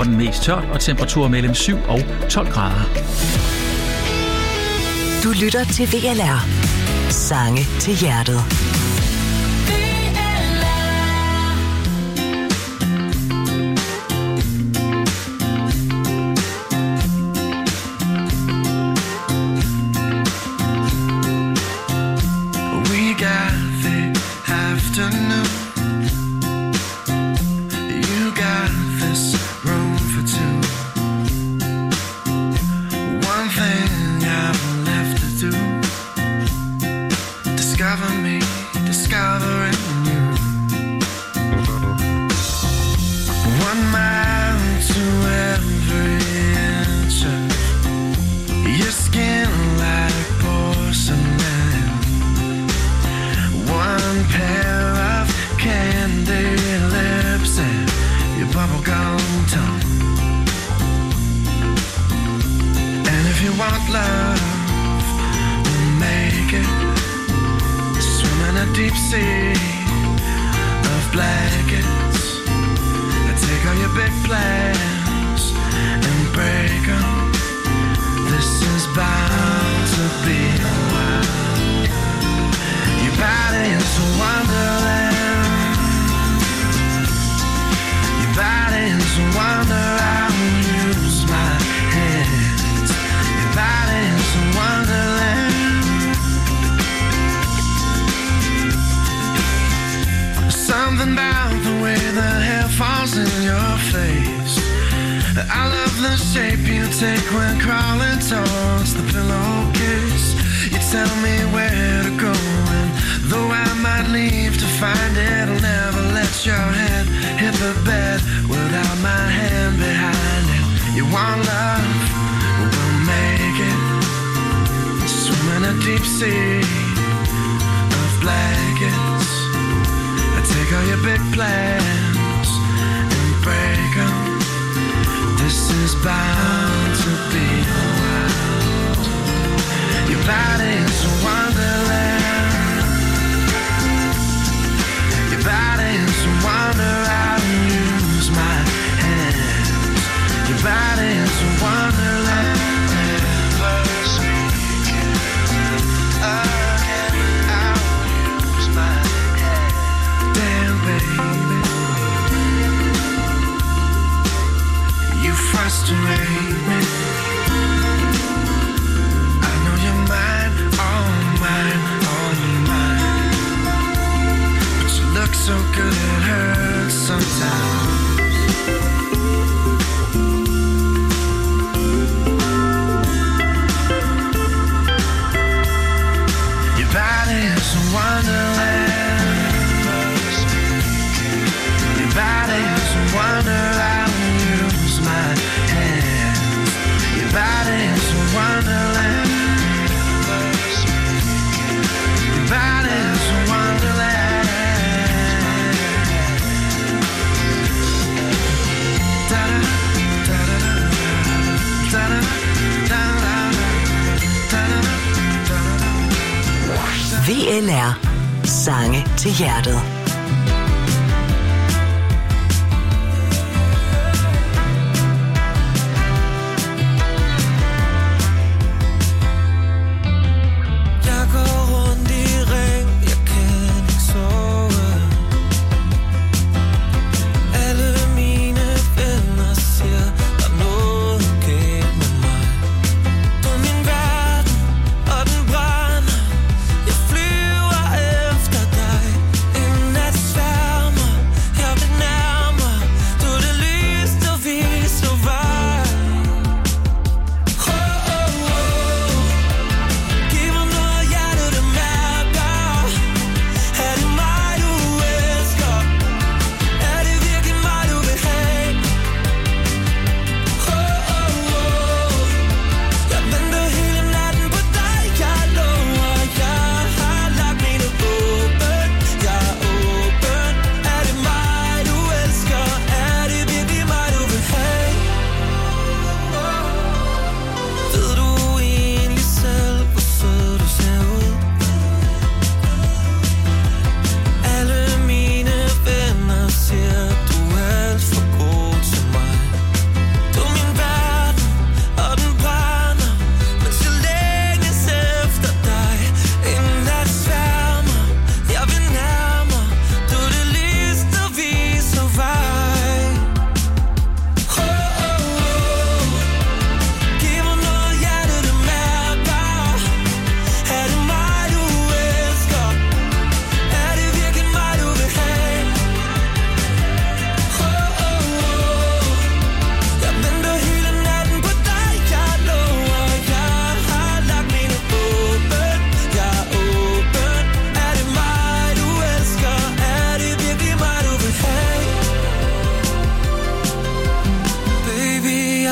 for den mest tørt og temperaturer mellem 7 og 12 grader. Du lytter til VLR. Sange til hjertet. VLR. Sange til hjertet. Flyver efter dig en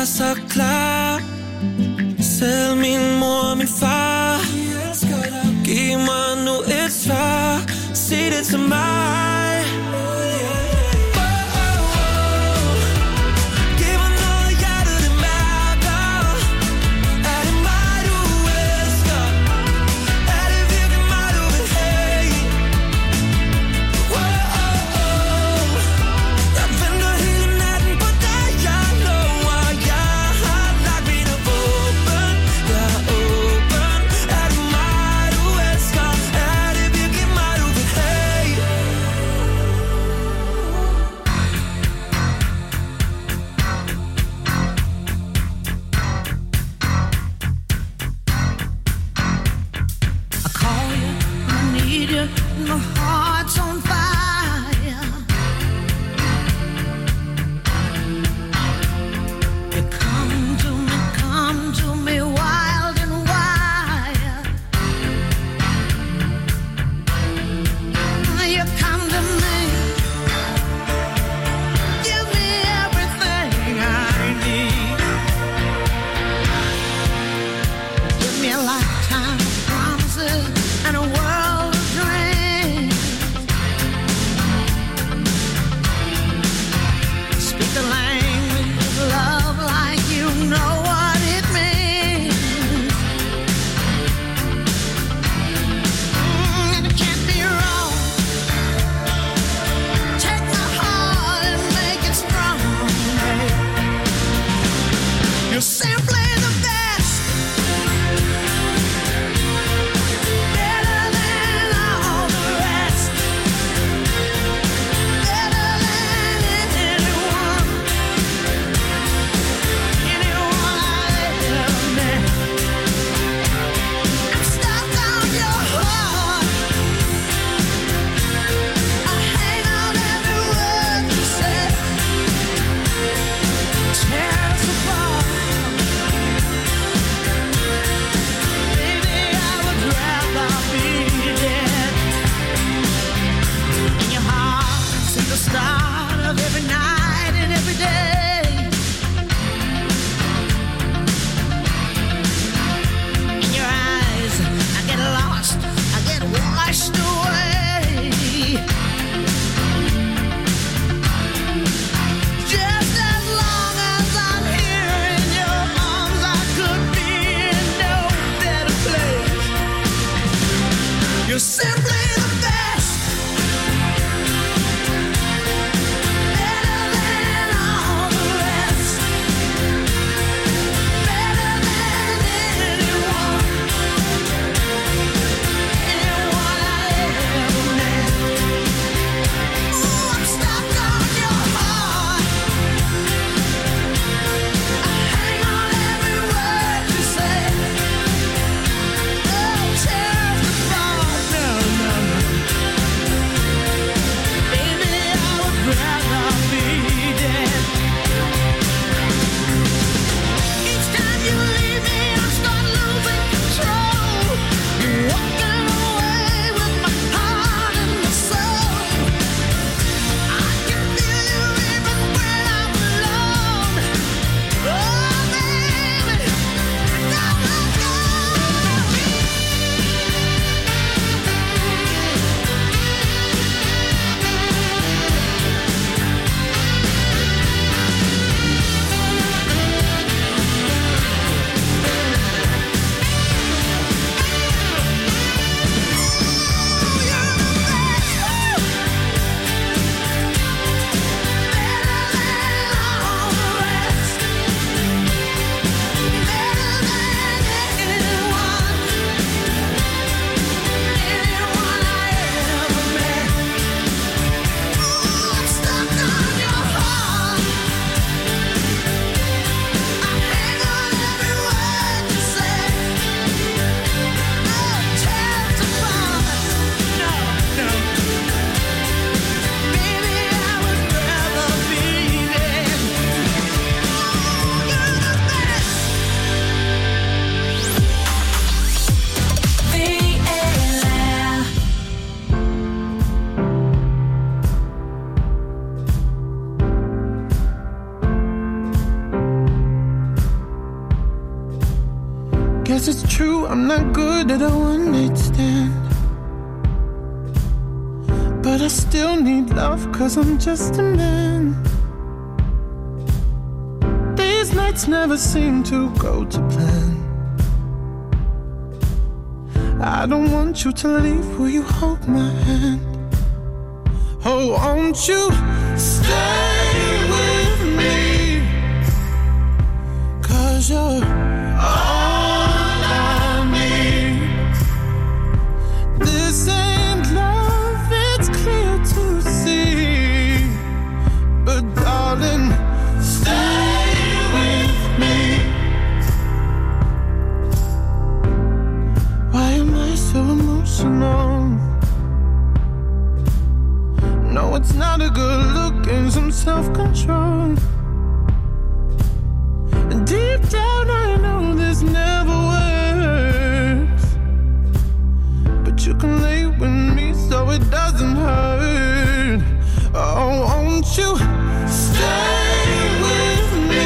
er så klar. Selv min mor og min far, giv mig nu et svar. Sig det til mig. Guess it's true, I'm not good at a one-night stand. But I still need love, 'cause I'm just a man. These nights never seem to go to plan. I don't want you to leave, will you hold my hand? Oh, won't you stay with me? 'Cause you're all I need. This ain't love, it's clear to see. But darling, stay with me. Why am I so emotional? No, it's not a good look, and some self-control. And deep down I know this never works, but you can lay with me so it doesn't hurt. Oh, won't you stay with me?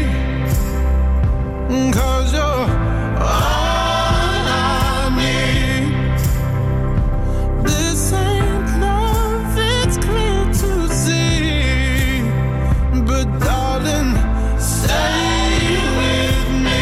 'Cause you're all I need. This ain't love, it's clear to see. But darling, stay with me.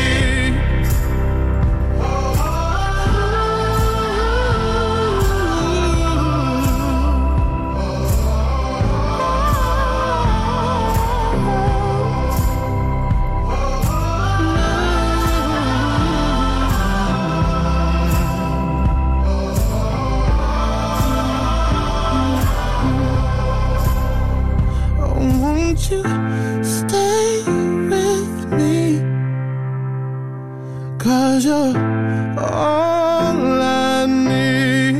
Won't you stay with me? 'Cause you're all I need.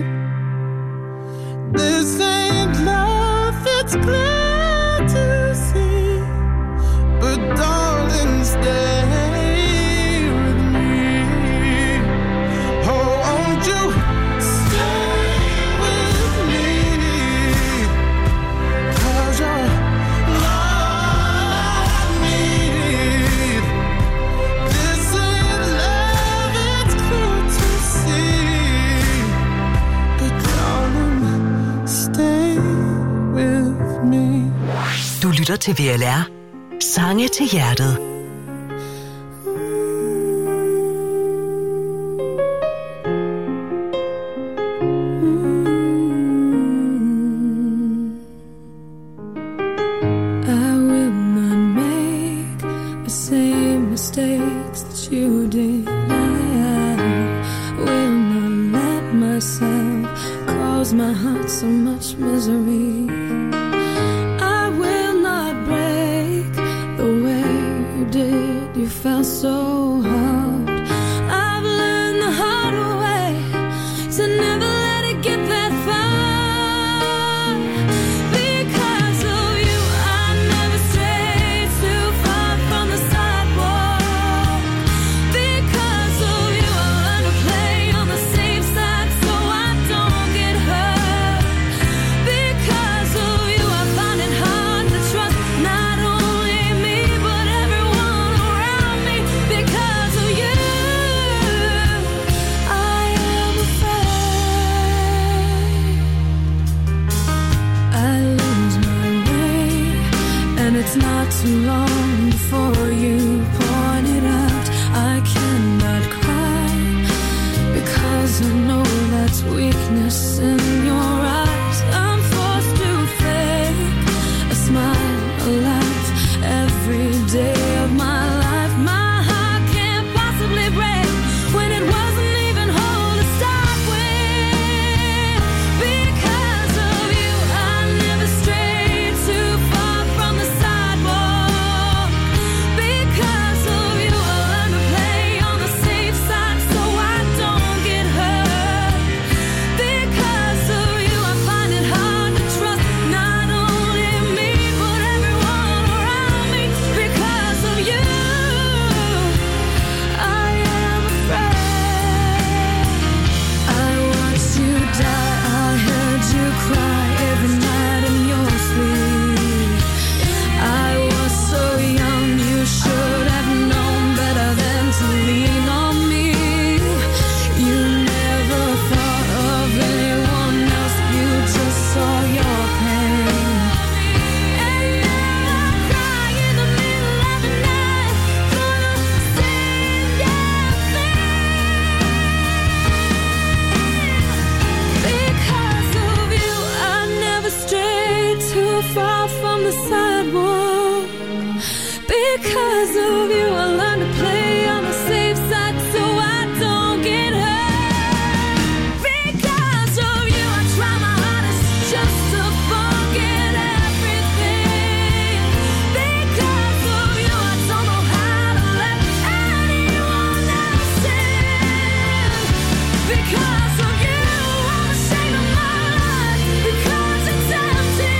This ain't love, it's clear to see. But darling, stay with me. Oh, won't you stay with me? 'Cause you're Du lytter til VLR. Sange til hjertet. I will not make the same mistakes that you did. I will not let myself cause my heart so much misery. You felt so hard. I've learned the hard way to never let it get that far. Because of you, I never strayed too far from the sidewalk. Because of you, I learned to play on the safe side so I don't get hurt. Because of you, I find it hard to trust not only me but everyone around me. Because of you, I am afraid I lose my way, and it's not too long before you point it out. I cannot cry because I know that's weakness in your eyes. I'm forced to fake a smile, a laugh every day of my life. My heart can't possibly break when it wasn't even whole to start with. Because of you, I never strayed too far from the sidewalk. Because of you, I learned to play on the safe side so I don't get hurt. Because of you, I find it hard to trust not only me but everyone around me. Because of you, I am afraid. I watched you die, I heard you cry every night in your sleep. I was so young, you should have known better than to lean on me. Because of you, I learned to play on the safe side so I don't get hurt. Because of you, I try my hardest just to forget everything. Because of you, I don't know how to let anyone else in. Because of you, I'm ashamed of my life. Because it's empty.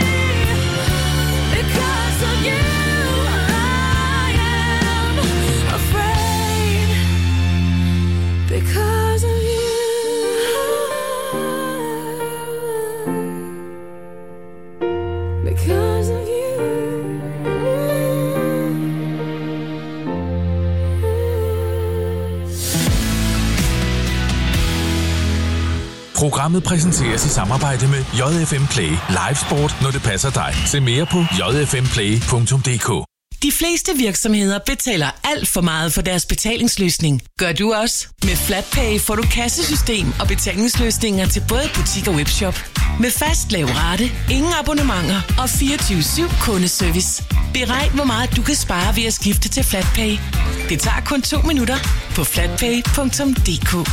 Because of you, I am afraid. Because of you. Because of you. Programmet præsenteres i samarbejde med JFM Play. Live sport, når det passer dig. Se mere på jfmplay.dk. De fleste virksomheder betaler alt for meget for deres betalingsløsning. Gør du også? Med FlatPay får du kassesystem og betalingsløsninger til både butik og webshop. Med fast lav rate, ingen abonnementer og 24/7 kundeservice. Beregn, hvor meget du kan spare ved at skifte til FlatPay. Det tager kun 2 minutter på flatpay.dk.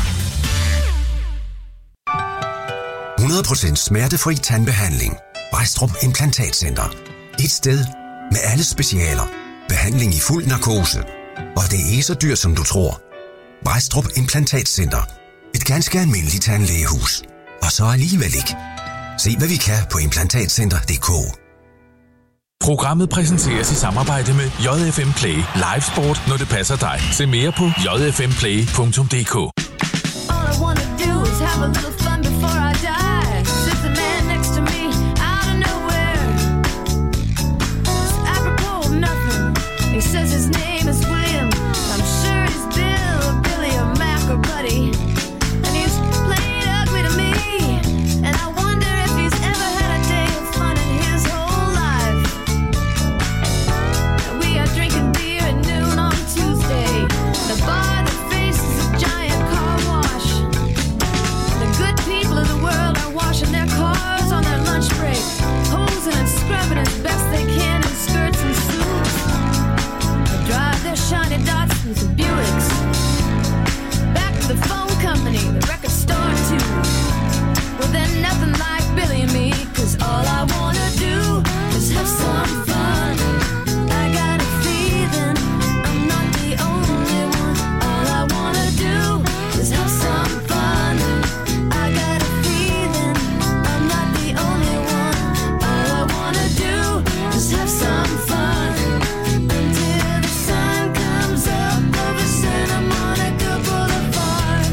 100% smertefri tandbehandling. Brædstrup Implantatcenter. Et sted med alle specialer. Behandling i fuld narkose. Og det er ikke så dyrt, som du tror. Brædstrup Implantatcenter. Et ganske almindeligt tandlægehus. Og så alligevel ikke. Se hvad vi kan på implantatcenter.dk. Programmet præsenteres i samarbejde med JFM Play. Live sport, når det passer dig. Se mere på jfmplay.dk. All I wanna do is have a little fun before I die. Sits a man next to me out of nowhere. It's apropos of nothing. He says his name is William. I'm sure he's Bill or Billy or Mac or Buddy. And he's playing ugly to me. And I wonder if he's ever had a day of fun in his whole life. And we are drinking beer at noon on Tuesday. The bar that faces a giant car wash. The good people of the world are washing their cars on their lunch break, posing and scrubbing as best they can in skirts and suits. They drive their shiny Datsuns and Buicks back to the phone company, the record store too. Well, they're nothing like Billy and me, 'cause all I wanna do is have some fun. I got a feeling I'm not the only one. All I wanna do is have some fun. I got a feeling I'm not the only one. All I wanna do is have some fun. Until the sun comes up over Santa Monica Boulevard.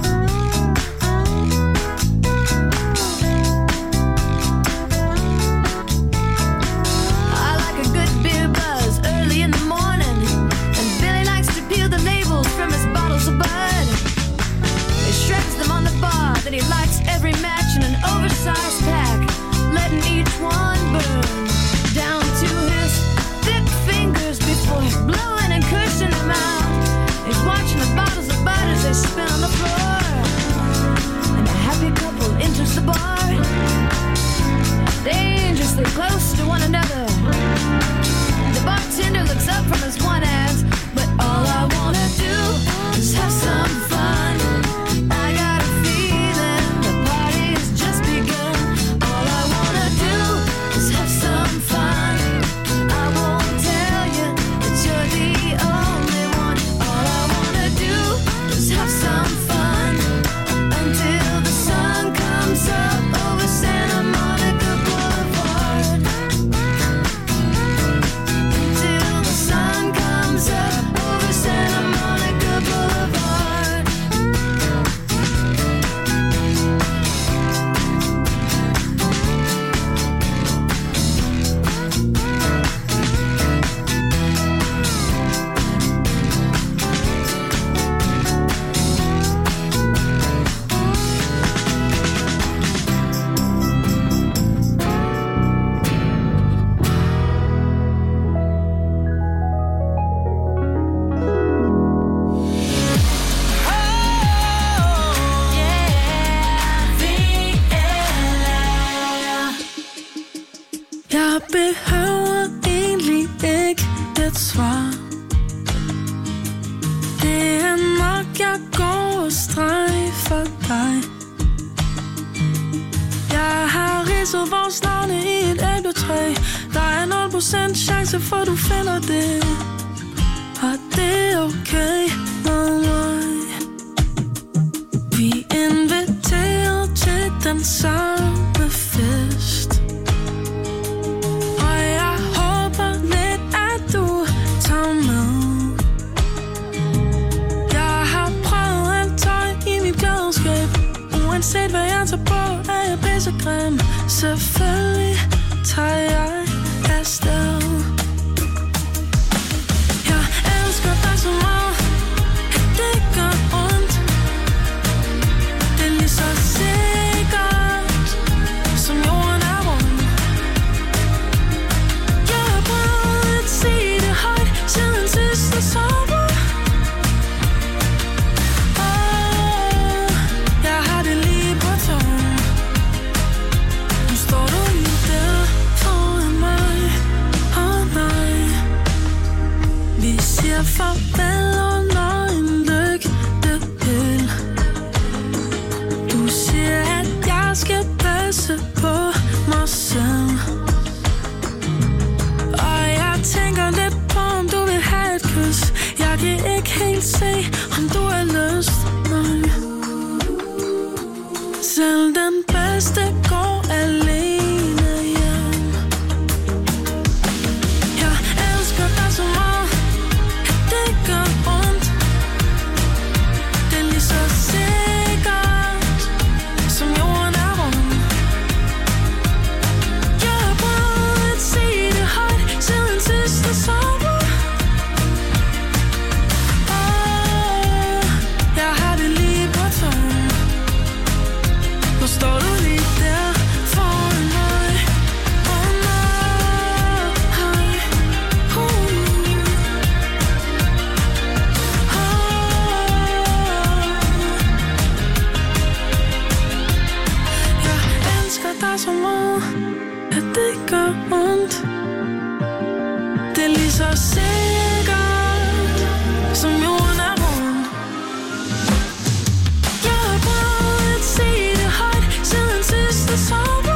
I like a good beer buzz early in the morning, and Billy likes to peel the labels from his bottles of Bud. He shreds them on the bar, then he lights every match in an oversized pack, letting each one burn down to his thick fingers before blowing and cursing them out. He's watching the bottles of Bud as they spin on the floor, and a happy couple enters the bar, dangerously close to one another. The bartender looks up from his one ass, but all I wanna do is have some fun. I got a feeling the party has just begun. All I wanna do is have some fun. I won't tell you that you're the only one. All I wanna do is have some fun until the sun comes up over Santa Monica Boulevard. Until the sun comes jeg går og strejfer dig. Jeg har ridset vores navne i et æbletræ. Der er 0% chance for du finder det, og det er okay med mig. Vi er inviteret til den samme fest, og jeg håber lidt, at du tager med. Jeg har prøvet alt tøj i mit klædeskab. Uanset hvad jeg tager på, er jeg pissegrim. Selvfølgelig tager jeg afsted. Jeg elsker dig så meget, at det gør ondt. Det er lige så sikkert, som jorden er rund. Jeg har prøvet at sige det højt siden sidste sommer. Jeg har det lige på tungen. Nu står du lige der foran mig. Oh nej. Vi siger farvel under en lygtepæl. Du siger, at jeg skal passe på mig selv, og jeg tænker lidt på, om du vil have et kys. Jeg kan ikke helt se, om du har lyst. Nej. Selv den bedste går alene hjem. Jeg elsker dig så meget, at det gør ondt. Det er lige så sikkert, som jorden er rund. Jeg har prøvet at sige det højt siden sidste sommer. Jeg har det lige på tungen. Nu står du lige der foran mig. Oh nej. Jeg elsker dig så meget, at det gør ondt. Det er lige så sikkert, som jorden er rund. Jeg har prøvet at sige det højt siden sidste sommer.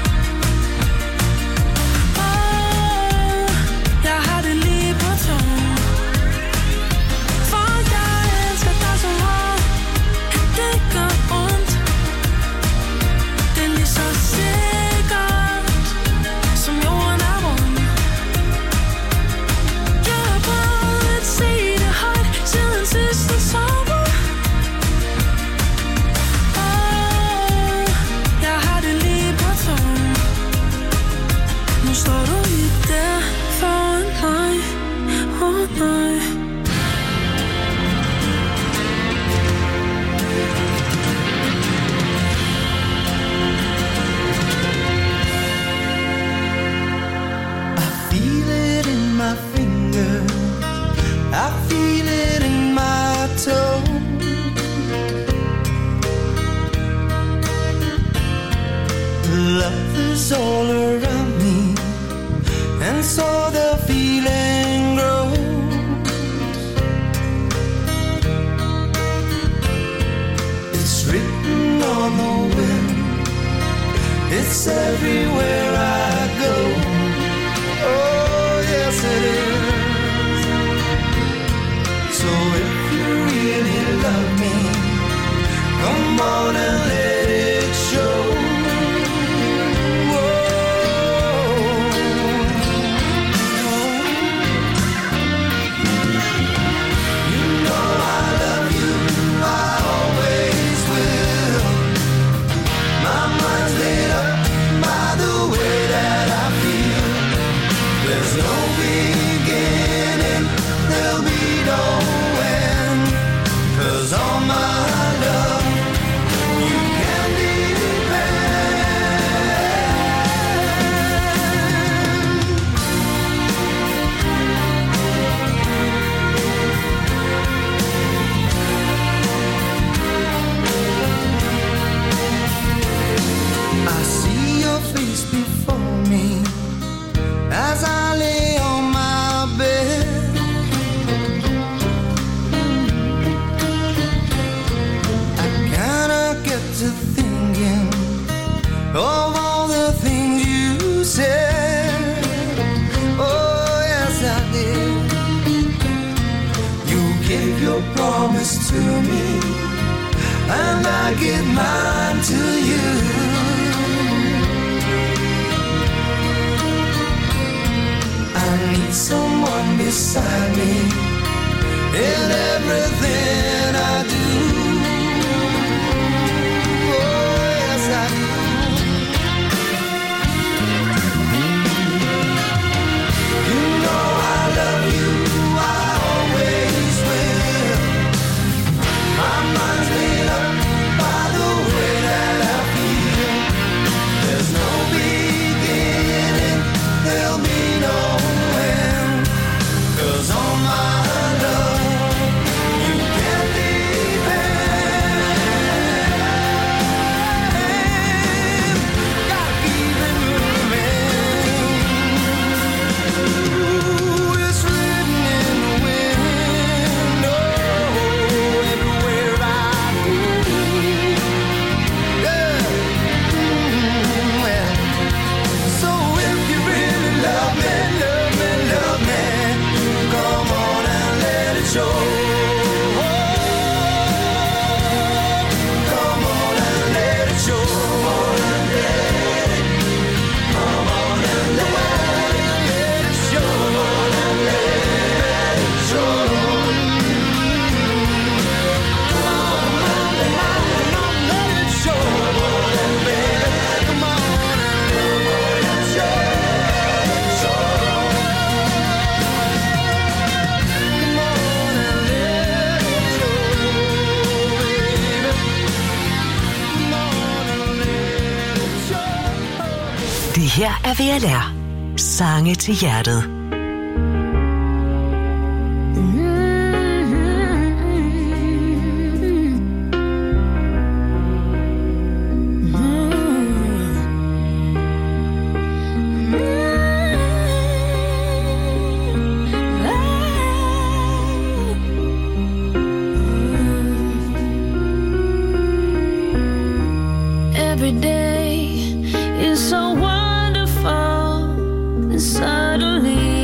Jeg har det lige på tungen. For jeg elsker dig så meget, at det gør ondt. Det er lige så sikkert, som jorden er rund. Jeg har prøvet at sige det højt siden sidste sommer. Jeg har det lige på tungen. Nu står du lige der foran mig. Oh nej. Feel it in my finger, I feel it in my toe. Love is all around me, and so the feeling grows. It's written on the wind, it's everywhere I go. Oh, yes it is. So if you really love me, come on and let it show. The way give your promise to me, and I give mine to you. I need someone beside me in everything I do. Oh, yes, I do. You know I love you, I always will. My mind's made up by the way that I feel. There's no beginning, there'll be no end. 'Cause on my love, you can depend. Gotta keep it moving. Ooh, it's written in the wind. Oh, everywhere I go. Yeah. Yeah. So if you really love me, love me, love me, come on and let it show. Come on and let it show. Come on and let it show. Come on and let it show. Come on and let it show. Come on and let it show. Come on and let it show. Det her er VLR. Sange til hjertet. Every day is so wonderful, and suddenly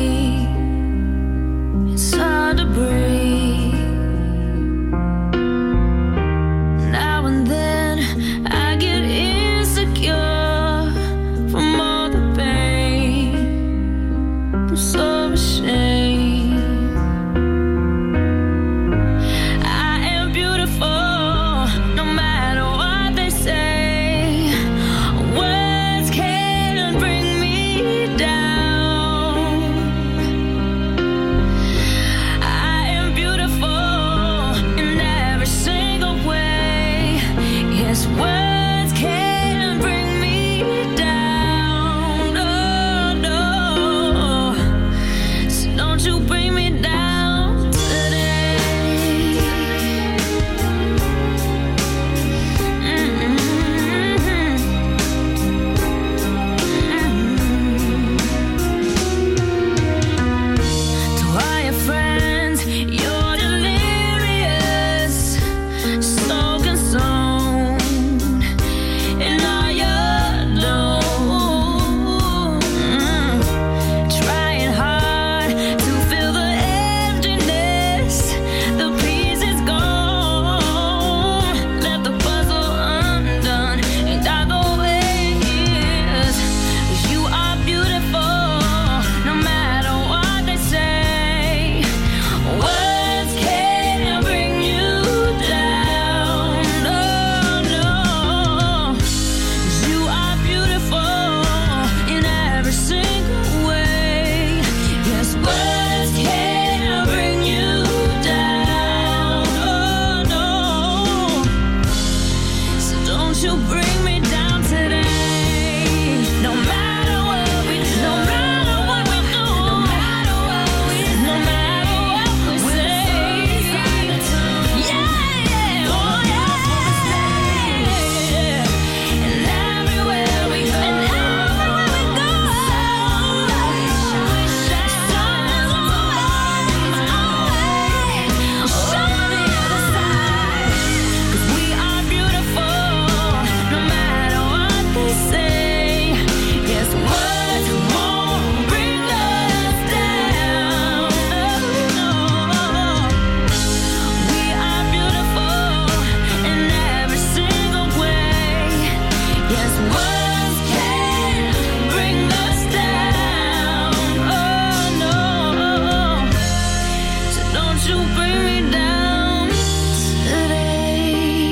you bring me down today.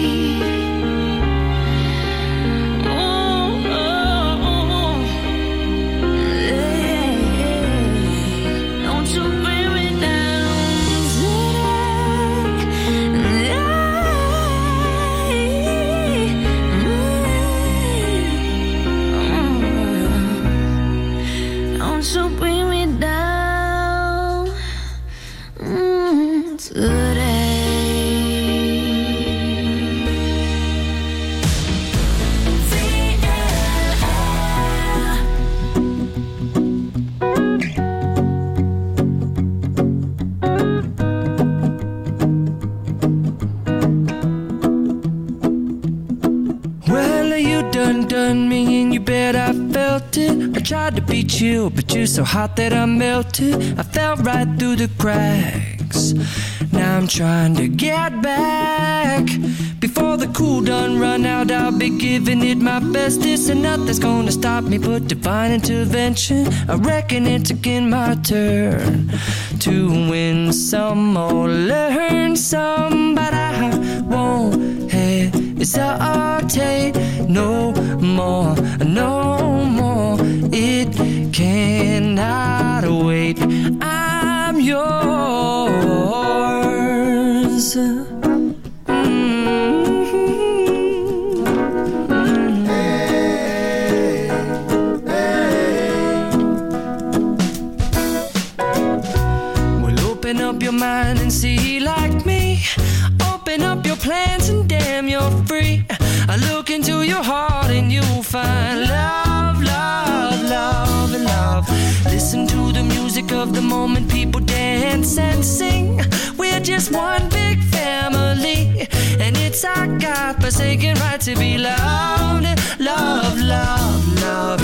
Oh, oh, oh. Yeah. Don't you bring me down today. Don't you bring me down today. Well, you done me and you bet I felt it. I tried to be chill, but you're so hot that I melted. I fell right through the cracks. Now I'm trying to get back. Before the cool done run out, I'll be giving it my bestest, and nothing's gonna stop me but divine intervention. I reckon it's again my turn to win some or learn some, but I won't hesitate no more, no more. It cannot wait. I'm yours. Open up your mind and see like me. Open up your plans and damn, you're free. I look into your heart and you'll find love, love, love, and love. Listen to the music of the moment, people dance and sing. We're just one big family, and it's our God-forsaken right to be loved, love, love, love,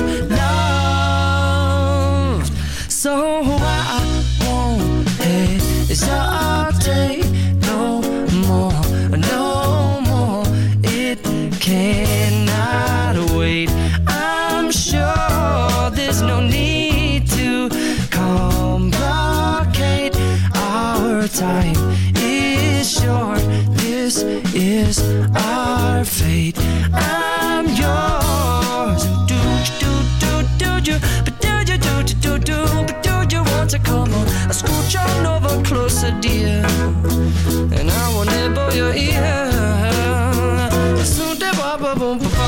loved. So I won't hesitate no more, no more. It cannot wait. I'm sure there's no need to complicate. Our time is short. This is our fate. I'm yours. Do you, but do you want to come on? I scooch on over closer, dear, and I will nibble your ear. Soon they boom, boom, boom, boom.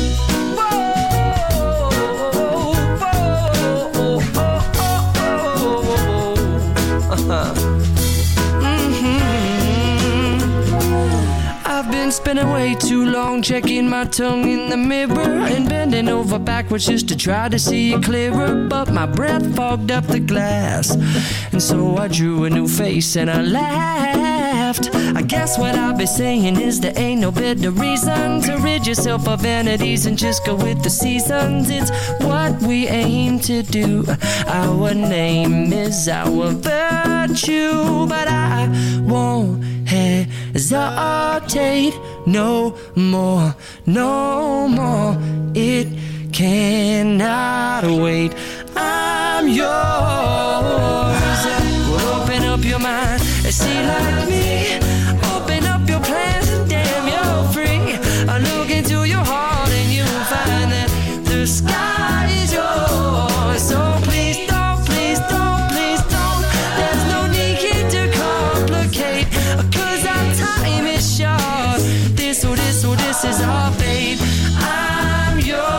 I've been spending way too long checking my tongue in the mirror and bending over backwards just to try to see it clearer, but my breath fogged up the glass, and so I drew a new face and I laughed. I guess what I'll be saying is there ain't no better reason to rid yourself of vanities and just go with the seasons. It's what we aim to do. Our name is our virtue, but I won't hesitate no more, no more. It cannot wait. I'm yours. Well, open up your mind and see like me. Open up your plans and damn, you're free. I look into your heart and you'll find that the sky is yours. So please don't, please don't, please don't. There's no need here to complicate, 'cause our time is short. This is our fate. I'm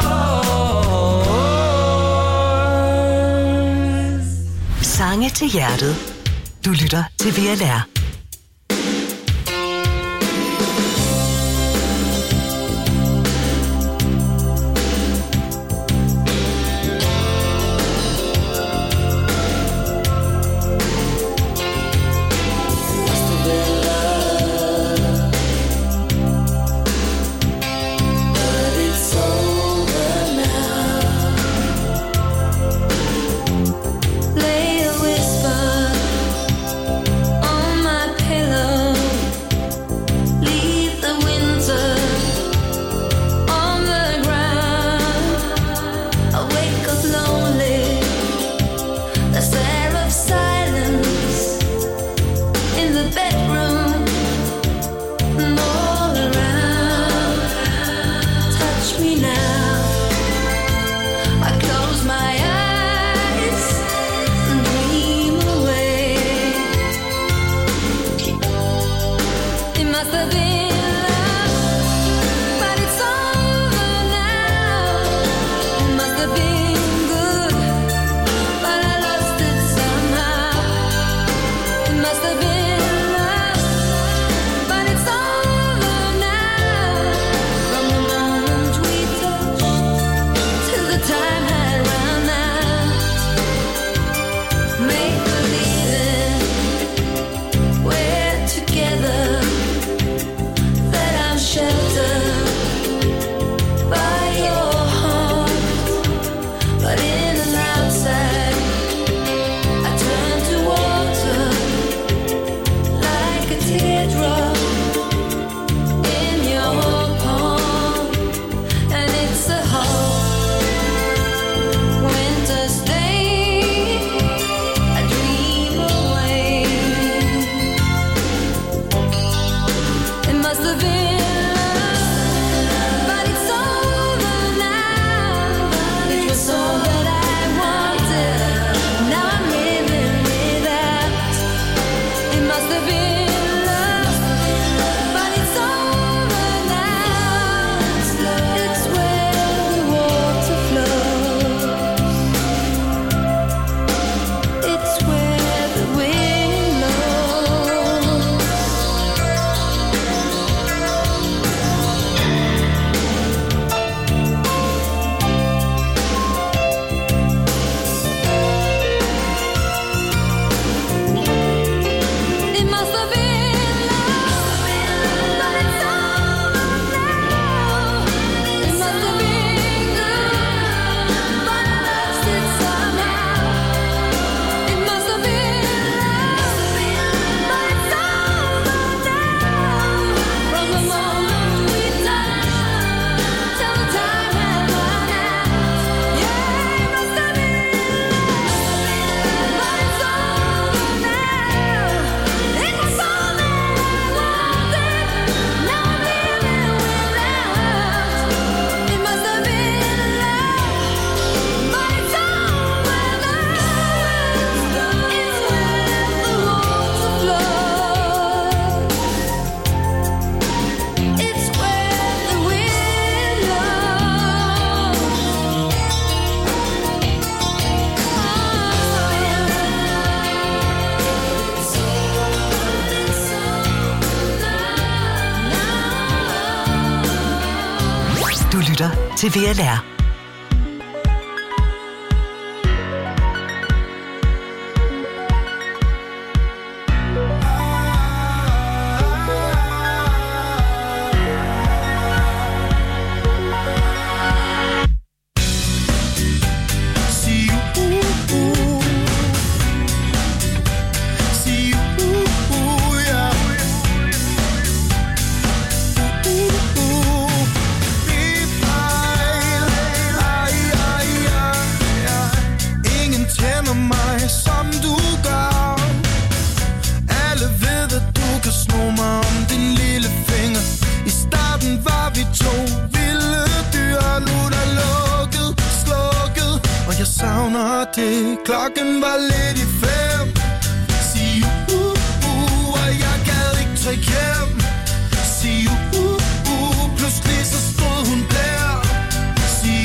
yours. Sange til hjertet. Du lytter til VLR. Lay a whisper on my the bedroom and all around. Touch me now. I close my eyes and dream away. It must have been til VLR. Klokken var lidt i 5. Sig og jeg gad ikke tage hjem. Sig pludselig så stod hun der. Sig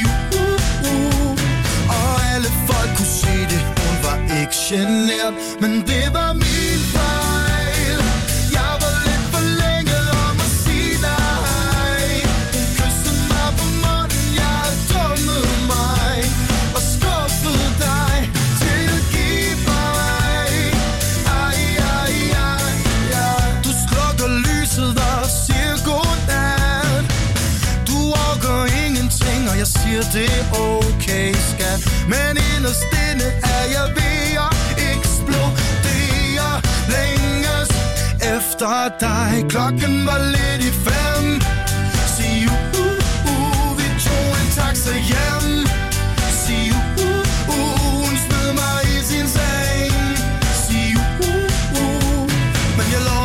og alle folk kunne se det. Hun var ikke genert, men det var min fejl. Jeg var lidt for længe om at sige nej. Hun kyssede mig på munden, jeg havde dummet mig og skuffet dig. Jeg siger det er okay, skat, men inderst inde er jeg ved at eksplodere. Længes efter dig. Klokken var lidt i 5. Sig vi tog en taxa hjem. Sig hun smed mig i sin seng. Sig men jeg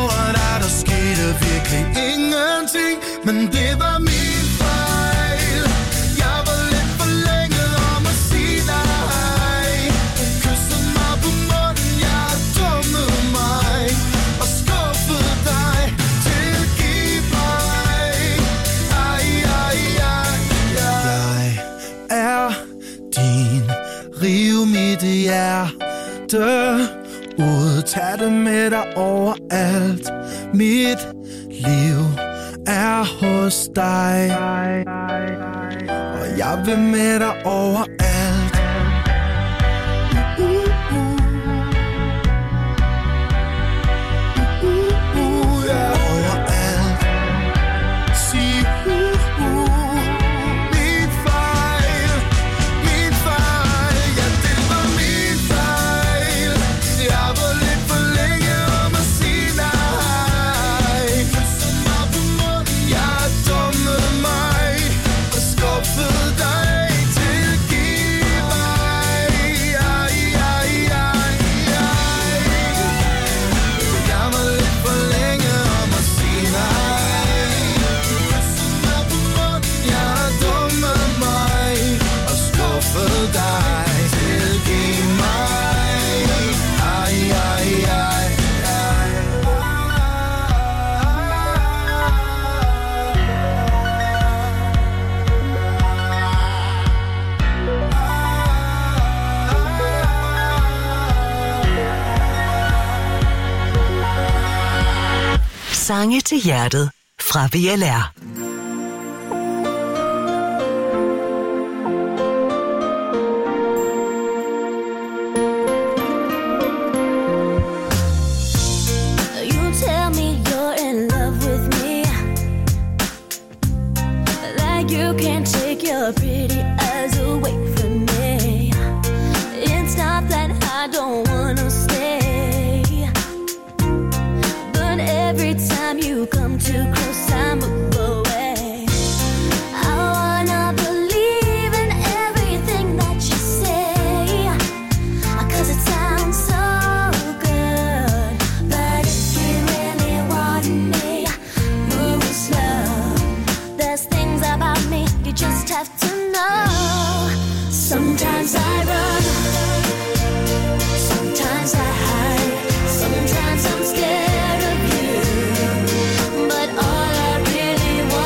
men det var min fejl. Jeg var lidt for længe om at sige nej. Kyssede mig på munden, jeg dummede mig og skuffede dig. Tilgiv mig. Ej, ej, ej, ej. Jeg er din, riv mit hjerte ud, tag det med dig overalt. Mit liv er hos dig, og jeg vil med dig overalt. Yeah, overalt. Sig min fejl, min fejl. Ja, det var min fejl. Jeg var lidt for længe om at sige nej. Kyssede mig på munden, jeg dummede mig og skuffede dig. Tilgiv mig. Ej, ej, ej, ej. Jeg var lidt for længe om at sige nej. Kyssede mig på munden, jeg dummede mig og skuffede dig. Tilgiv mig. Ej, ej, ej, Sange til hjertet fra VLR. You tell me you're in love with me, like you can't take your pretty eyes away from me. It's not that I don't wanna stay, but every time you come too close, I move away. I wanna believe in everything that you say, 'cause it sounds so good. But if you really want me, move slow. There's things about me you just have to know. Sometimes I run, sometimes I hide, sometimes I'm scared of you. But all I really want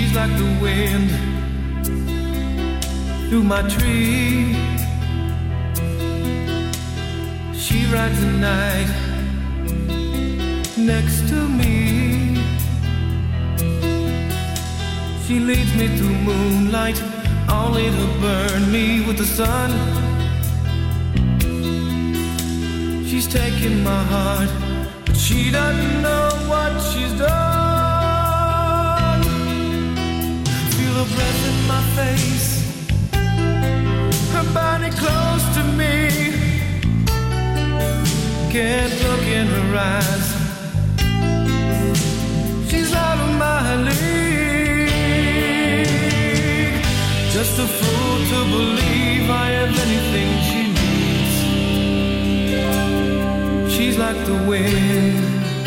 She's like the wind through my tree. She rides the night next to me. She leads me through moonlight, only to burn me with the sun. She's taking my heart, but she doesn't know what she's done. Feel her breath in my face, her body close to me. Can't look in her eyes, she's out of my league. Just a fool to believe I have anything she needs. She's like the wind.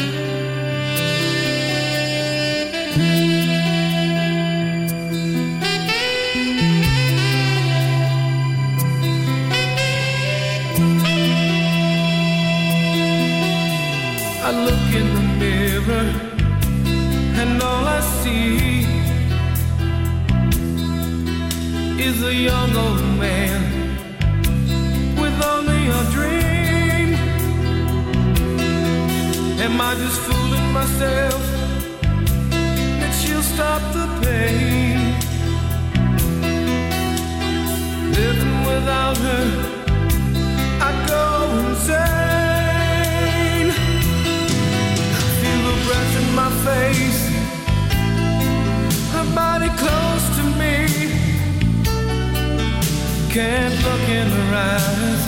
I look in the mirror and all I see is a young old man with only a dream. Am I just fooling myself that she'll stop the pain? Living without her, I go insane. Feel the breath in my face, her body close to me. Can't look in her eyes,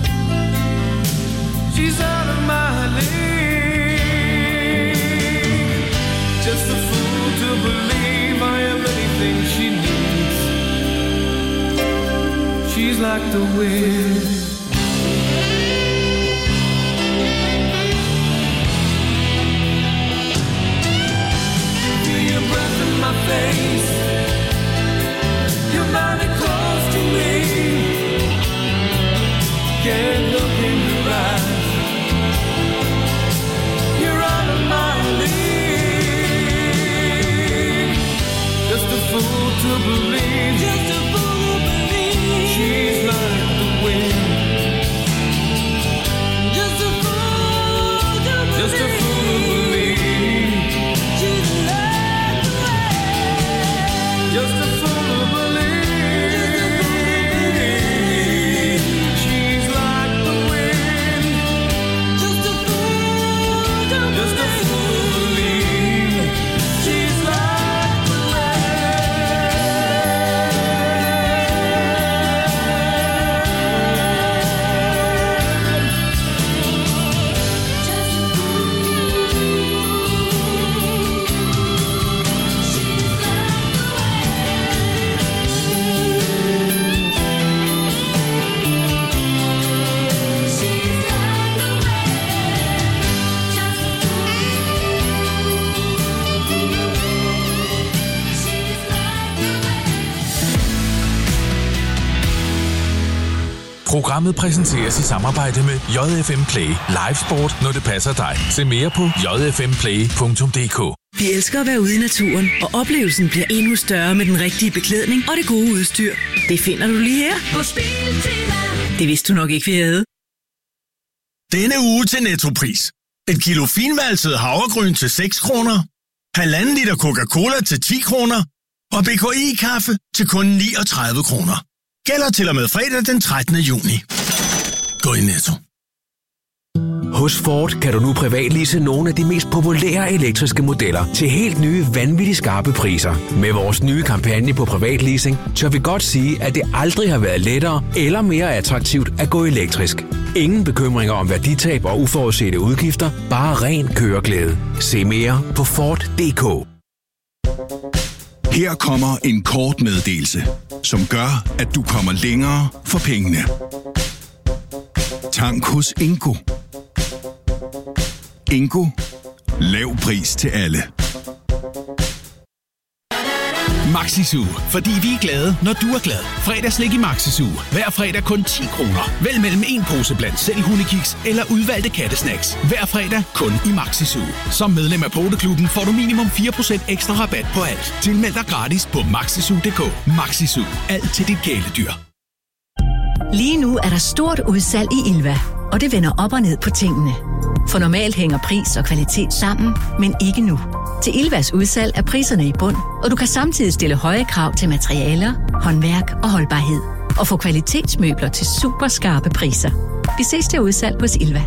she's out of my league. Just a fool to believe I am anything she needs. She's like the wind. Feel your breath in my face, your body close to me. Can't look in your eyes, you're out of my league. Just a fool to believe, just a fool to believe. She's like the wind. Just a fool to believe, just a fool to believe. She's like the wind. Just a fool to believe. Programmet præsenteres i samarbejde med JFM Play. Live sport, når det passer dig. Se mere på jfmplay.dk. Vi elsker at være ude i naturen, og oplevelsen bliver endnu større med den rigtige beklædning og det gode udstyr. Det finder du lige her på Biltema. Det vidste du nok ikke, vi havde. Denne uge til Nettopris. Et kilo finvalset havregryn til 6 kroner. 1,5 liter Coca-Cola til 10 kroner. Og BKI-kaffe til kun 39 kroner. Gælder til og med fredag den 13. juni. Gå i Netto. Hos Ford kan du nu privatlease nogle af de mest populære elektriske modeller til helt nye, vanvittigt skarpe priser. Med vores nye kampagne på privatleasing, tør vi godt sige, at det aldrig har været lettere eller mere attraktivt at gå elektrisk. Ingen bekymringer om værditab og uforudsete udgifter, bare ren køreglæde. Se mere på Ford.dk. Her kommer en kort meddelelse, som gør, at du kommer længere for pengene. Tank hos Ingo. Ingo. Lav pris til alle. Maxi-Zoo, fordi vi er glade, når du er glad. Fredagslik i Maxi-Zoo. Hver fredag kun 10 kroner. Vælg mellem en pose blandt selv hundekiks eller udvalgte kattesnacks. Hver fredag kun i Maxi-Zoo. Som medlem af Poteklubben får du minimum 4% ekstra rabat på alt. Tilmeld dig gratis på maxizoo.dk. Maxi-Zoo. Alt til dit kæledyr. Lige nu er der stort udsalg i Ilva, og det vender op og ned på tingene. For normalt hænger pris og kvalitet sammen, men ikke nu. Til Ilvas udsalg er priserne i bund, og du kan samtidig stille høje krav til materialer, håndværk og holdbarhed. Og få kvalitetsmøbler til super skarpe priser. Vi ses til udsalg hos Ilva.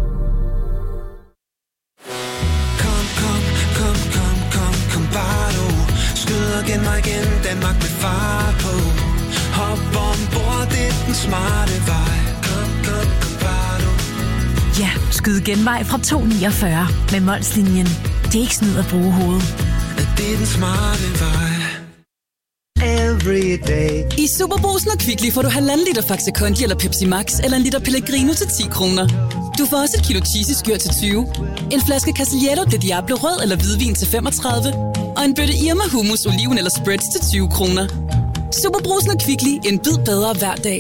Kom bare du. Skyd og gen mig igen, Danmark med far på. Hop ombord, det er den smarte vej. Kom bare du. Ja, skyd genvej fra 249 med Molslinjen. Det er ikke snyd at bruge hovedet. Det er den smarte vej. Every day. I Superbrugsen og Kvickly får du 1,5 liter Faxe Kondi eller Pepsi Max eller en liter Pellegrino til 10 kroner. Du får også et kilo cheesy skyr til 20, en flaske Castillejo de Diablo rød eller hvidvin til 35 og en bøtte Irma hummus, oliven eller spreads til 20 kroner. Superbrugsen og Kvickly, en bid bedre hver dag.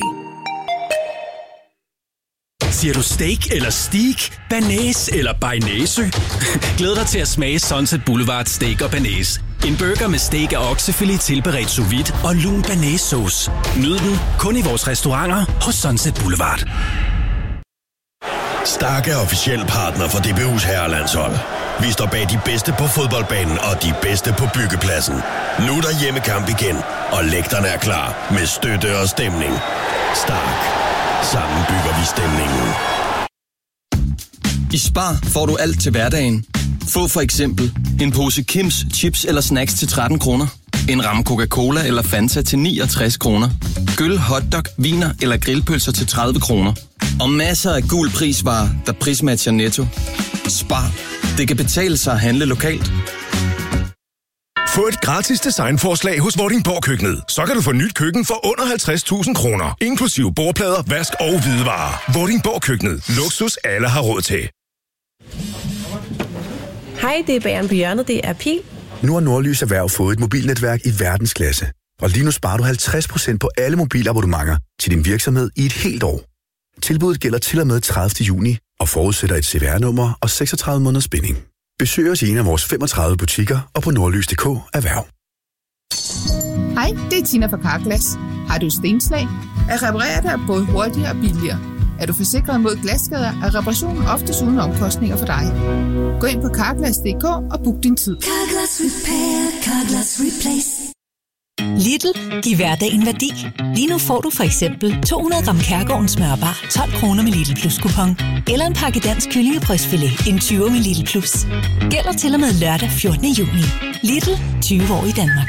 Siger du steak eller steak, banæs eller bearnaise? Glæd dig til at smage Sunset Boulevard Steak og Banæs. En burger med steak og oksefilet tilberedt sous vide og lun banæssauce. Nyd den kun i vores restauranter hos Sunset Boulevard. Stark er officiel partner for DBU's herrelandshold. Vi står bag de bedste på fodboldbanen og de bedste på byggepladsen. Nu er der hjemmekamp igen, og lægterne er klar med støtte og stemning. Stark. Sammen bygger vi stemningen. I Spar får du alt til hverdagen. Få for eksempel en pose Kims chips eller snacks til 13 kroner. En ramme Coca-Cola eller Fanta til 69 kroner. Gyll, hotdog, viner eller grillpølser til 30 kroner. Og masser af gul prisvarer, der prismatcher Netto. Spar. Det kan betale sig at handle lokalt. Få et gratis designforslag hos Vordingborg Køkkenet. Så kan du få nyt køkken for under 50.000 kroner. Inklusive bordplader, vask og hvidevarer. Vordingborg Køkkenet. Luksus alle har råd til. Hej, det er Bageren på hjørnet. Det er Pil. Nu har Nordlys Erhverv fået et mobilnetværk i verdensklasse. Og lige nu sparer du 50% på alle mobilabonnementer til din virksomhed i et helt år. Tilbuddet gælder til og med 30. juni og forudsætter et CVR-nummer og 36 måneders binding. Besøg os i en af vores 35 butikker og på nordlys.dk erhverv. Hej, det er Tina fra Carglass. Har du stenslag? At reparere det er både hurtigere og billigere. Er du forsikret mod glasskader, er reparationen oftest uden omkostninger for dig. Gå ind på Carglass.dk og book din tid. Carglass Repair, Carglass Replace. Lidl, giv hverdagen værdi. Lige nu får du for eksempel 200 gram Kærgårdens smørbar, 12 kroner med Lidl Plus kupon. Eller en pakke dansk kyllingebrystfilet, en 20 med Lidl Plus. Gælder til og med lørdag 14. juni. Lidl, 20 år i Danmark.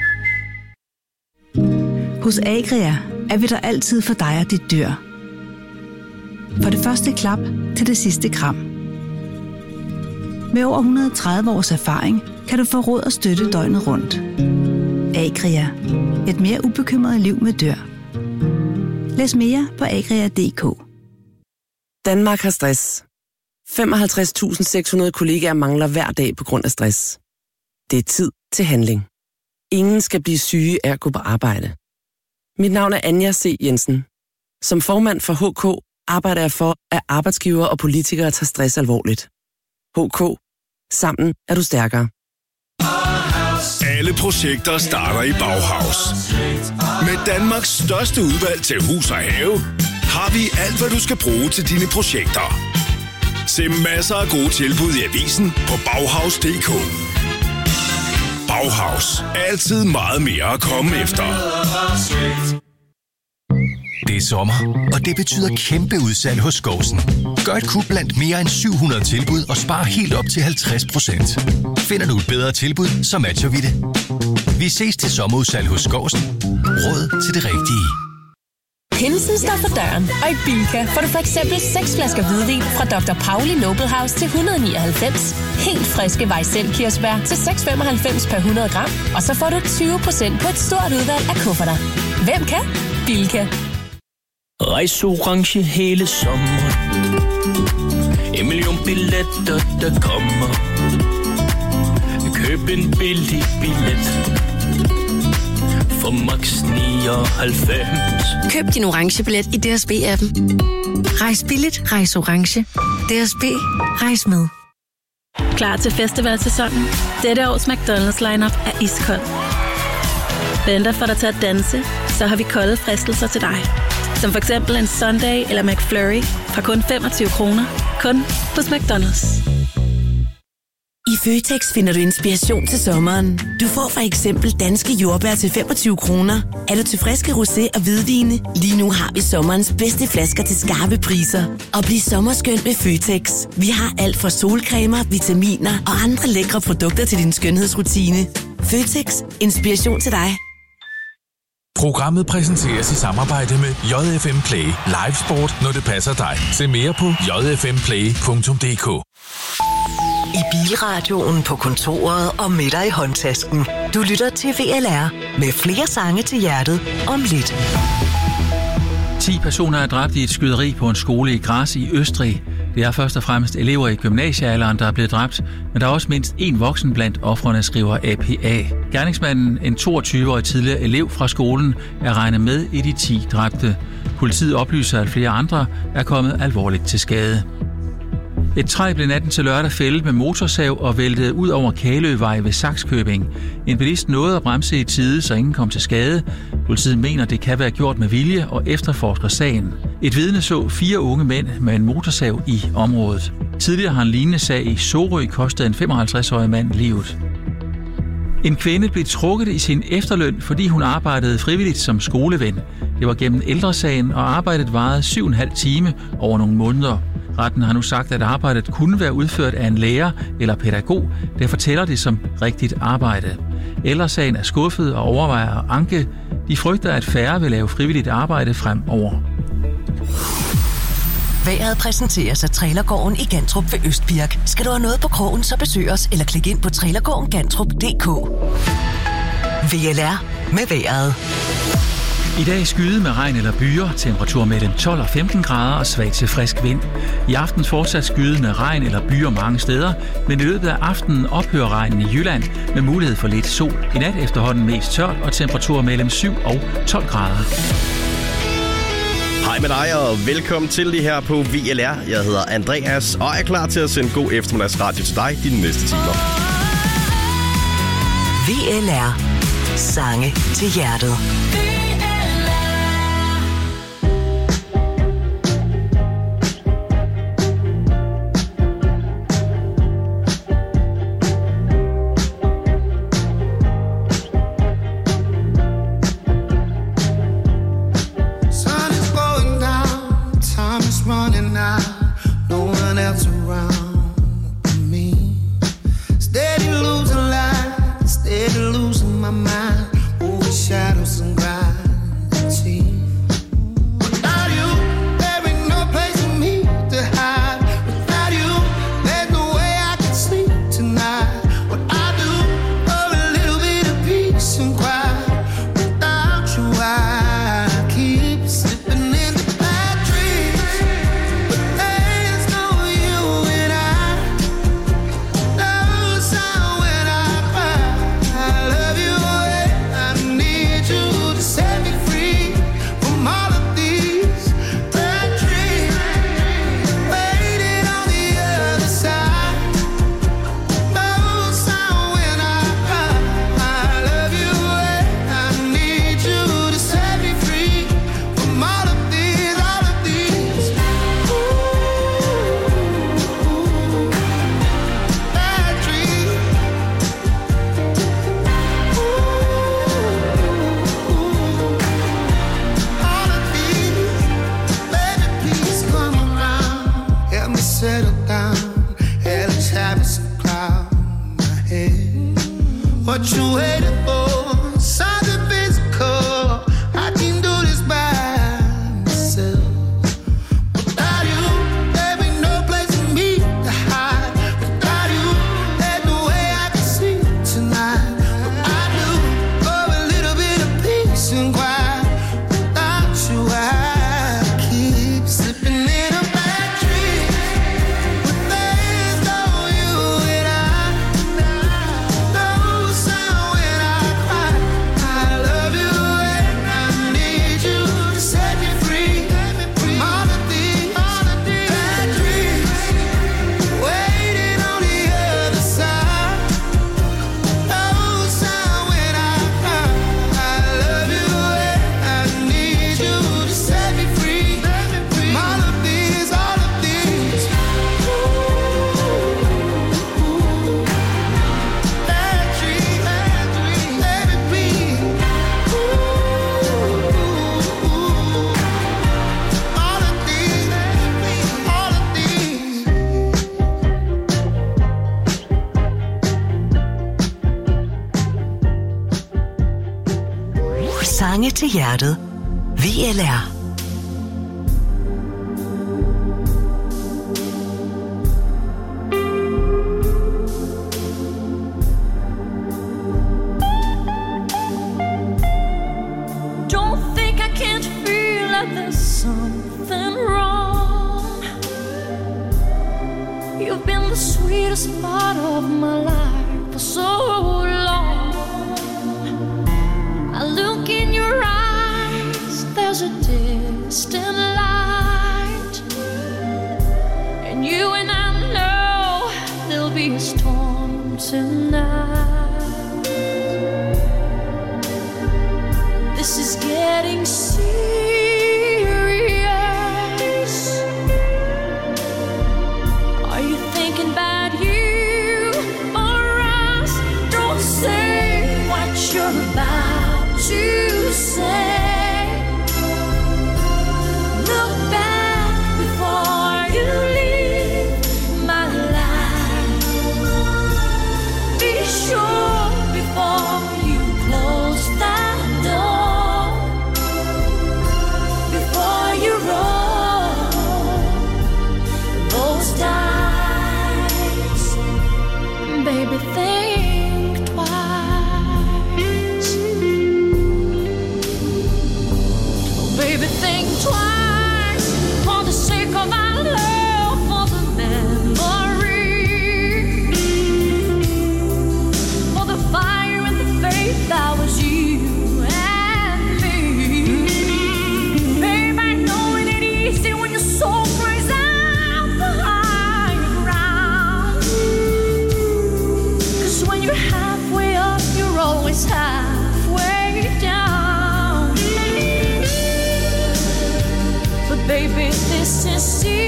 Hos Agria er vi der altid for dig og dit dyr. For det første klap til det sidste kram. Med over 130 års erfaring kan du få råd og støtte døgnet rundt. Agria. Et mere ubekymret liv med dyr. Læs mere på agria.dk. Danmark har stress. 55.600 kollegaer mangler hver dag på grund af stress. Det er tid til handling. Ingen skal blive syge af at gå på arbejde. Mit navn er Anja C. Jensen. Som formand for HK arbejder jeg for, at arbejdsgivere og politikere tager stress alvorligt. HK. Sammen er du stærkere. Alle projekter starter i Bauhaus. Med Danmarks største udvalg til hus og have, har vi alt, hvad du skal bruge til dine projekter. Se masser af gode tilbud i avisen på Bauhaus.dk. Bauhaus. Altid meget mere at komme efter. Det er sommer, og det betyder kæmpe udsalg hos Skousen. Gør et kub blandt mere end 700 tilbud og spar helt op til 50%. Finder du et bedre tilbud, så matcher vi det. Vi ses til sommerudsalg hos Skousen. Råd til det rigtige. Pinsen står for døren, og i Bilka får du for eksempel 6 flasker hvidvin fra Dr. Pauli Noble House til 199. Helt friske Weissel-kirsebær til 6,95 per 100 gram. Og så får du 20% på et stort udvalg af kufferter. Hvem kan? Bilka. Rejseorange hele sommeren. 1 million billetter, der kommer. Køb en billig billet. for max 99. Køb din orange billet i DSB-appen. Rejs billigt, rejs orange. DSB, rejs med. Klar til festivalsæsonen? Dette års McDonald's lineup er iskold. Venter for dig til at danse, så har vi kolde fristelser til dig. Som for eksempel en Sunday eller McFlurry fra kun 25 kroner. Kun hos McDonald's. I Føtex finder du inspiration til sommeren. Du får for eksempel danske jordbær til 25 kroner. Er du til friske rosé og hvidvine? Lige nu har vi sommerens bedste flasker til skarpe priser. Og bliv sommerskønt med Føtex. Vi har alt fra solcremer, vitaminer og andre lækre produkter til din skønhedsrutine. Føtex. Inspiration til dig. Programmet præsenteres i samarbejde med JFM Play. Live sport, når det passer dig. Se mere på jfmplay.dk. I bilradioen, på kontoret og med dig i håndtasken. Du lytter til VLR med flere sange til hjertet om lidt. 10 personer er dræbt i et skyderi på en skole i Graz i Østrig. Det er først og fremmest elever i gymnasiealderen, der er blevet dræbt, men der er også mindst en voksen blandt ofrene, skriver APA. Gerningsmanden, en 22-årig tidligere elev fra skolen, er regnet med i de 10 dræbte. Politiet oplyser, at flere andre er kommet alvorligt til skade. Et træ blev natten til lørdag fældet med motorsav og væltede ud over Kaløvej ved Sakskøbing. En bilist nåede at bremse i tide, så ingen kom til skade. Politiet mener, det kan være gjort med vilje og efterforsker sagen. Et vidne så 4 unge mænd med en motorsav i området. Tidligere har en lignende sag i Sorø kostet en 55-årig mand livet. En kvinde blev trukket i sin efterløn, fordi hun arbejdede frivilligt som skoleven. Det var gennem ældresagen, og arbejdet varede 7,5 time over nogle måneder. Retten har nu sagt, at arbejdet kunne være udført af en lærer eller pædagog, der fortæller det som rigtigt arbejde. Ældresagen er skuffet og overvejer at anke. De frygter, at færre vil lave frivilligt arbejde fremover. Vejret præsenteres af Trailergården i Gantrup ved Østbirk. Skal du have noget på krogen, så besøg os eller klik ind på trailergårdengantrup.dk. VLR med vejret. I dag skyde med regn eller byer, temperatur mellem 12 og 15 grader og svag til frisk vind. I aften fortsat skyde med regn eller byer mange steder, men i løbet af aftenen ophører regnen i Jylland med mulighed for lidt sol. I nat efterhånden mest tørt og temperatur mellem 7 og 12 grader. Hej med dig og velkommen til det her på VLR. Jeg hedder Andreas og er klar til at sende god eftermiddagsradio til dig de næste timer. VLR. Sange til hjertet. Sange til hjertet. VLR. Don't think I can't feel like there's something wrong. You've been the sweetest part of my life for so long. I look in your eyes, there's a distant light, and you and I know there'll be a storm tonight. This is getting serious. Are you thinking about you or us? Don't say what you're about to say. Look back before you leave my life. Be sure before you close that door, before you roll those dice. Baby, think twice. Baby, think twice for the sake of our love, for the memory, for the fire and the faith that was you and me. Babe, I know it ain't easy when your soul cries out the higher ground. 'Cause when you're halfway up, you're always halfway down. But baby, this is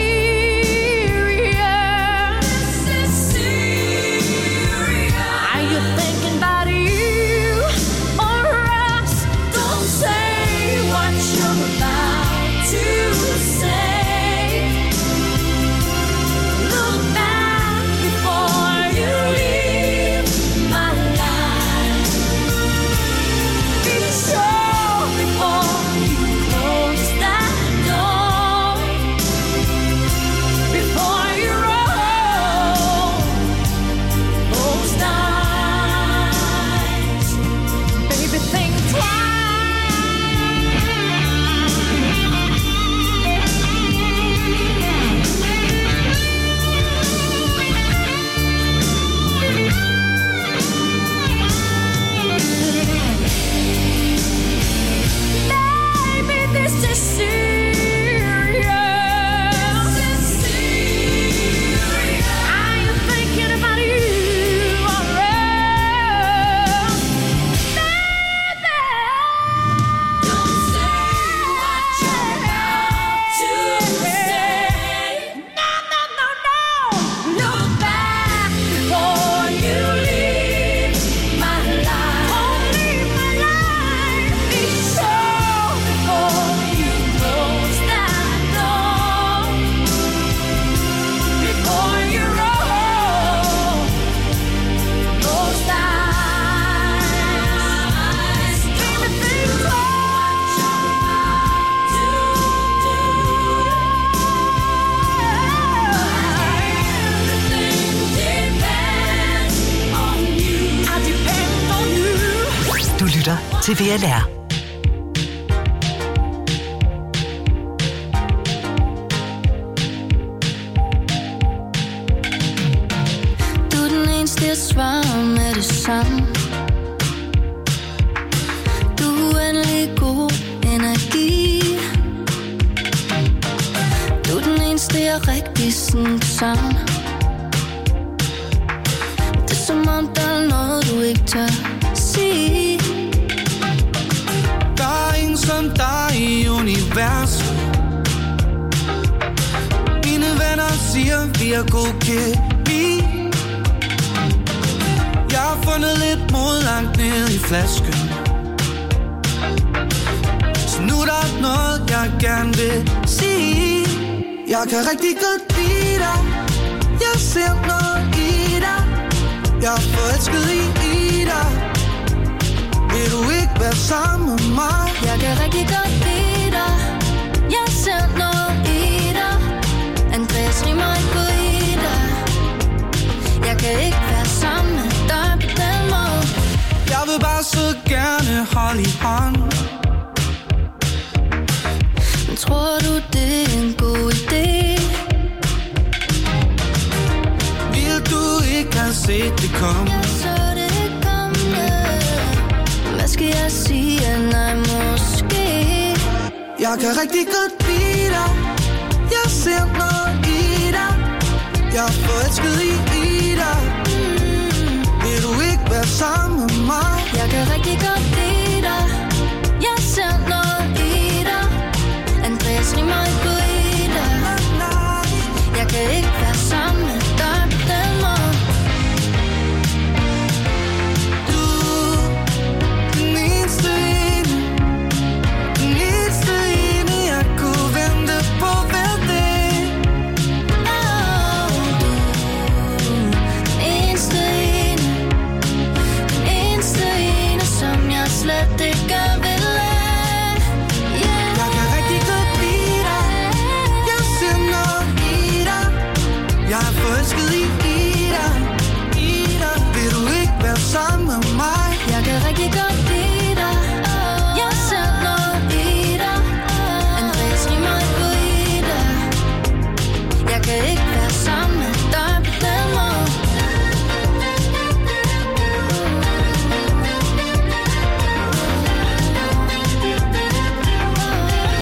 serious. This is serious. Are you thinking about you or us? Don't say what you're about to say. Look back before you leave my life. Be sure before you close that door, before you roll those dice. Baby, think Baby, this is serious. This is serious. Are you thinking about you or us? Baby, don't say what you're about to say. No, no, no, no. Look back before you leave my life. Oh, leave my life. Be sure before you close that door, before you roll those dice. Baby, think twice. Everything depends on you. I depend on you. Du lytter til VLR. Du er den eneste, jeg svarer med det samme. Du er uendelig god energi. Du er den eneste, jeg rigtig sådan savner. Det er som om, der er noget, du ikke tør sige. Der er ingen som dig i universet. Mine venner siger, vi er god kemi. Jeg har fundet lidt mod langt ned i flasken. Så nu er der noget, jeg gerne vil sige. Jeg kan rigtig godt lide dig. Jeg ser noget i dig. Jeg er forelsket i dig. Vil du ikke være være sammen med mig. Jeg kan rigtig godt lide dig. Jeg ser noget i dig. Andreas rimer ikke på Ida. Jeg kan ikke være sammen med dig på den måde. Jeg vil bare så gerne holde i hånd. Men tror du det er en god idé? Vil du ikke have set det komme? Jeg så det komme. Hvad skal jeg sige? Nej, måske. Jeg kan rigtig godt lide dig. Jeg ser noget i dig. Jeg er forelsket i dig. Vil du ikke være sammen med mig? Jeg kan rigtig godt